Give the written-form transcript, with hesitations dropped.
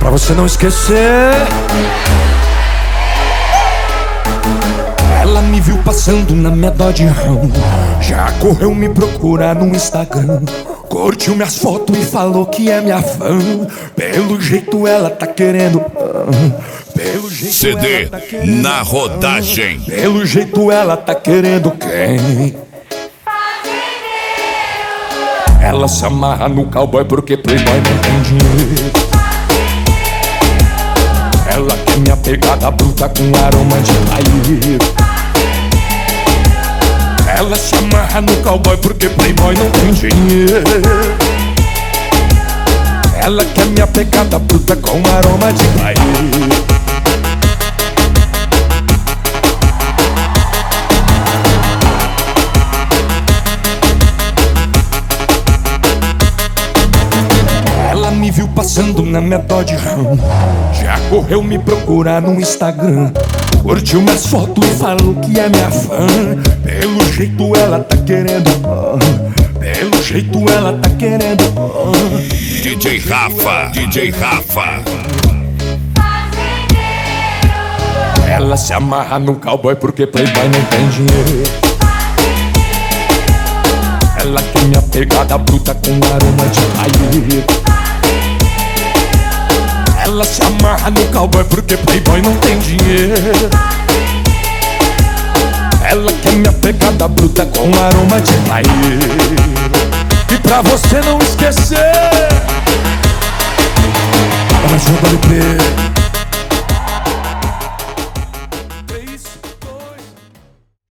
pra você não esquecer. Ela me viu passando na minha Dodge Ram, já correu me procurar no Instagram, curtiu minhas fotos e falou que é minha fã. Pelo jeito ela tá querendo, pelo jeito CD ela tá querendo, na rodagem. pelo jeito ela tá querendo quem? Ela se amarra no cowboy porque playboy não tem dinheiro. Ela quer minha pegada bruta com aroma de paieiro. Ela se amarra no cowboy porque playboy não tem dinheiro. Ela quer minha pegada bruta com aroma de paieiro. Ela me viu passando na minha Dodge Ram, já correu me procurar no Instagram, curtiu minhas fotos e falou que é minha fã. Pelo jeito ela tá querendo, pelo jeito ela tá querendo. DJ Rafa, DJ Rafa. Ela se amarra no cowboy porque playboy não tem dinheiro. Ela quer minha pegada bruta com aroma de paieiro. Ela se amarra no cowboy porque playboy não tem dinheiro. Ela quer minha pegada bruta com aroma de paieiro. E pra você não esquecer, ela joga no play.